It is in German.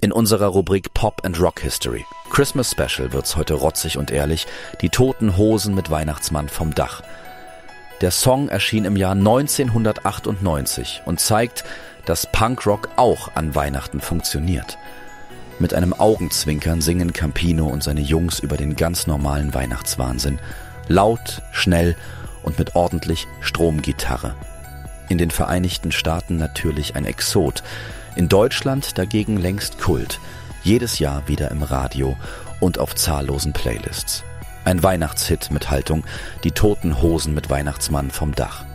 In unserer Rubrik Pop and Rock History Christmas Special wird's heute rotzig und ehrlich, die Toten Hosen mit Weihnachtsmann vom Dach. Der Song erschien im Jahr 1998 und zeigt, dass Punkrock auch an Weihnachten funktioniert. Mit einem Augenzwinkern singen Campino und seine Jungs über den ganz normalen Weihnachtswahnsinn. Laut, schnell und mit ordentlich Stromgitarre. In den Vereinigten Staaten natürlich ein Exot. In Deutschland dagegen längst Kult. Jedes Jahr wieder im Radio und auf zahllosen Playlists. Ein Weihnachtshit mit Haltung, die Toten Hosen mit Weihnachtsmann vom Dach.